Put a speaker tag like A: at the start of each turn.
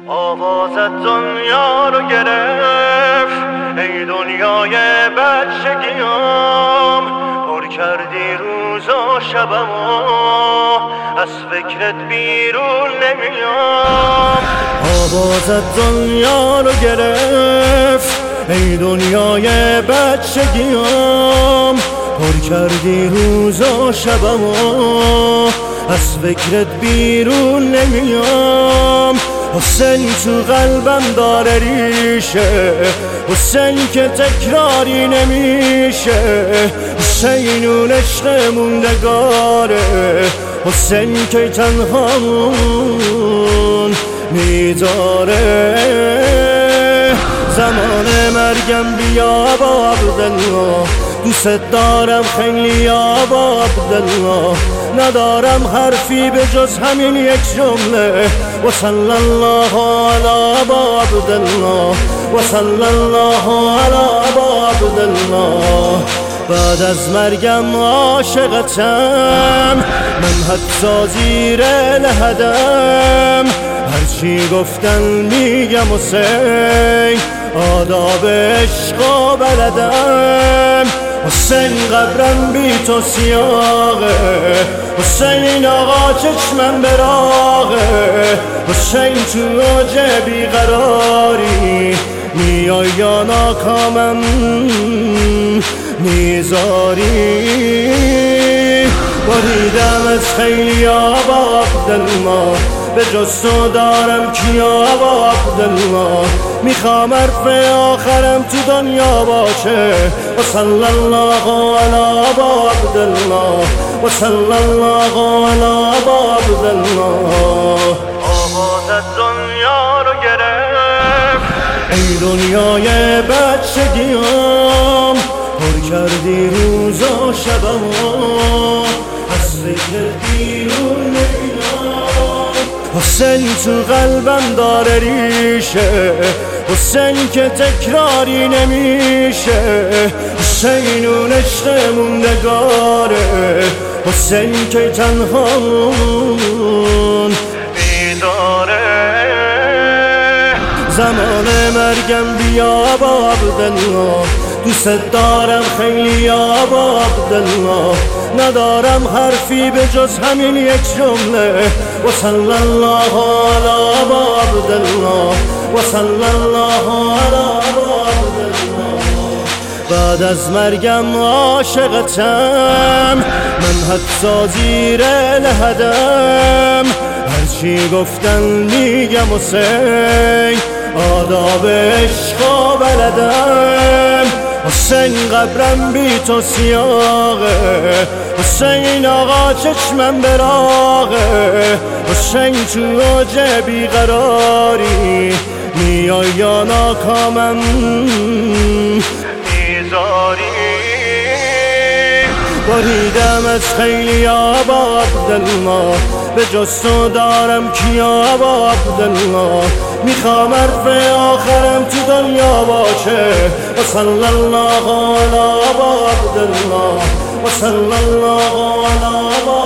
A: آوازت دنیا رو گرفت، ای دنیای بچگیام. پر کردی روز و شبمو، از فکرت بیرون نمیام. آوازت دنیا رو گرفت، ای دنیای بچگیام. پر کردی روز و شبمو، از فکرت بیرون نمیام. حسین تو قلبم داره ریشه، حسین که تکراری نمیشه. حسین اون عشق موندگاره، حسین که تنهامون میذاره. زمان مرگم بیا با عبدالله، دوست دارم خیلی یا با عبدالله. ندارم حرفی به جز همین یک جمله، و صلی الله علی با عبدالله، و صلی الله علی با عبدالله. بعد از مرگم عاشقتم، من حتی زیر لحدم. هرچی گفتن میگم حسین، آداب عشق و بلدم. حسین قبرم بی تو سیاهه، حسین آقا چشمم براغه. حسین تو اوج بیقراری، میای یا ناکامم میذاری. بریدم از خیلی با عبدالله، به جز تو دارم کیا با عبدالله. میخوام حرف آخرم تو دنیا باشه، و صلی الله علی با عبدالله، و صلی الله علی با عبدالله. آوازت دنیا رو گرفت، ای دنیای بچگیام. پر کردی روز و شبمو، از فکر بیرون نمیام. حسین تو قلبم داره ریشه، حسین که تکراری نمیشه. حسین اون عشق موندگاره، حسین که تنهامون میذاره. زمان مرگم بیا با عبدالله، دوست دارم خیلی یا با عبدالله. ندارم حرفی به جز همین یک جمله، و صلی الله علی با عبدالله، و صلی الله علی با عبدالله. بعد از مرگم عاشقتم، من حتی زیر لحدم. هرچی گفتن میگم حسین، آداب عشق و بلدم. حسین قبرم بی تو سیاهه، حسین آقا چشمم براغه. حسین تو اوج بیقراری، میای یا ناکامم میذاری. بریدم از خیلی با عبدالله، به جز تو دارم کیا با عبدالله. میخوام حرف آخرم تو دنیا باشه، و صلی الله علی با عبدالله، و صلی الله علی با